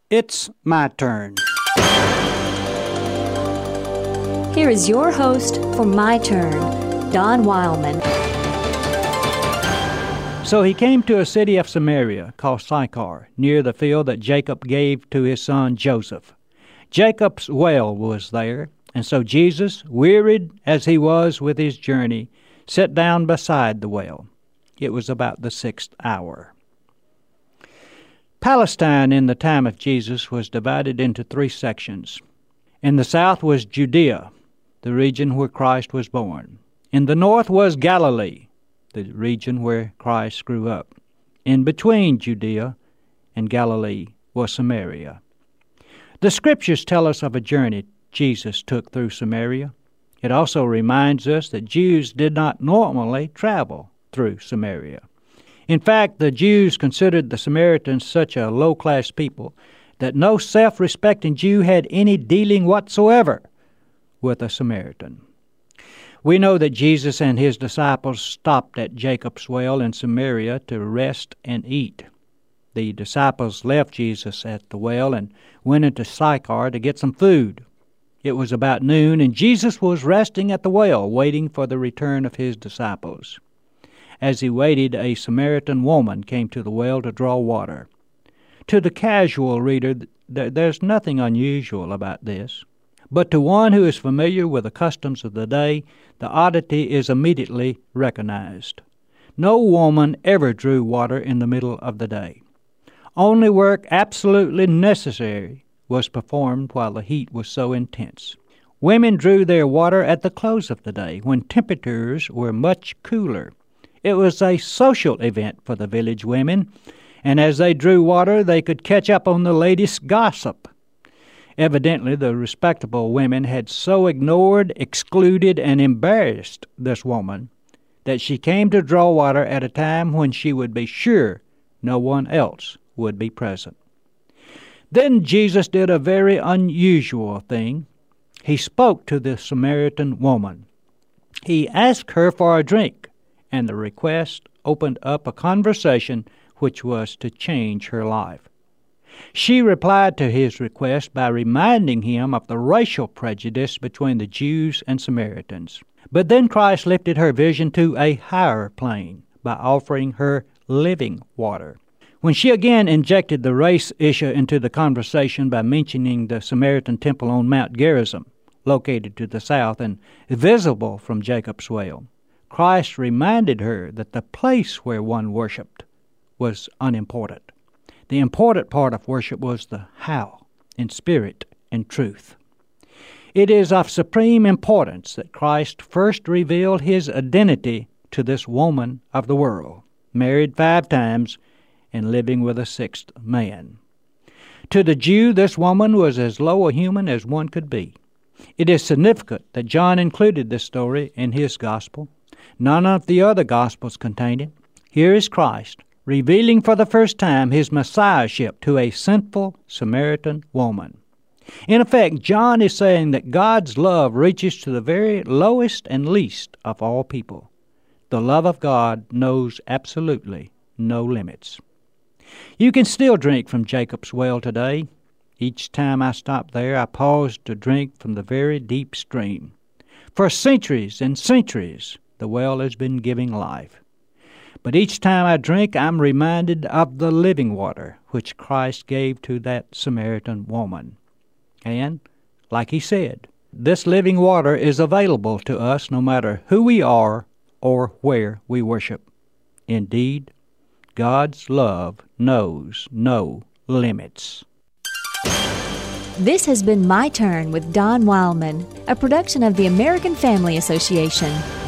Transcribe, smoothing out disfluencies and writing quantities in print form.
It's my turn. Here is your host for My Turn, Don Wildman. So he came to a city of Samaria called Sychar, near the field that Jacob gave to his son Joseph. Jacob's well was there, and so Jesus, wearied as he was with his journey, sat down beside the well. It was about the 6th hour. Palestine in the time of Jesus was divided into 3 sections. In the south was Judea, the region where Christ was born. In the north was Galilee, the region where Christ grew up. In between Judea and Galilee was Samaria. The Scriptures tell us of a journey Jesus took through Samaria. It also reminds us that Jews did not normally travel through Samaria. In fact, the Jews considered the Samaritans such a low-class people that no self-respecting Jew had any dealing whatsoever with a Samaritan. We know that Jesus and his disciples stopped at Jacob's well in Samaria to rest and eat. The disciples left Jesus at the well and went into Sychar to get some food. It was about noon, and Jesus was resting at the well, waiting for the return of his disciples. As he waited, a Samaritan woman came to the well to draw water. To the casual reader, there's nothing unusual about this. But to one who is familiar with the customs of the day, the oddity is immediately recognized. No woman ever drew water in the middle of the day. Only work absolutely necessary was performed while the heat was so intense. Women drew their water at the close of the day, when temperatures were much cooler. It was a social event for the village women, and as they drew water, they could catch up on the latest gossip. Evidently, the respectable women had so ignored, excluded, and embarrassed this woman that she came to draw water at a time when she would be sure no one else would be present. Then Jesus did a very unusual thing. He spoke to the Samaritan woman. He asked her for a drink, and the request opened up a conversation which was to change her life. She replied to his request by reminding him of the racial prejudice between the Jews and Samaritans. But then Christ lifted her vision to a higher plane by offering her living water. When she again injected the race issue into the conversation by mentioning the Samaritan temple on Mount Gerizim, located to the south and visible from Jacob's well, Christ reminded her that the place where one worshiped was unimportant. The important part of worship was the how, in spirit and truth. It is of supreme importance that Christ first revealed his identity to this woman of the world, married 5 times and living with a 6th man. To the Jew, this woman was as low a human as one could be. It is significant that John included this story in his gospel. None of the other gospels contain it. Here is Christ revealing for the first time his messiahship to a sinful Samaritan woman. In effect, John is saying that God's love reaches to the very lowest and least of all people. The love of God knows absolutely no limits. You can still drink from Jacob's well today. Each time I stop there, I pause to drink from the very deep stream. For centuries and centuries, the well has been giving life. But each time I drink, I'm reminded of the living water which Christ gave to that Samaritan woman. And, like he said, this living water is available to us no matter who we are or where we worship. Indeed, God's love knows no limits. This has been My Turn with Don Wildman, a production of the American Family Association.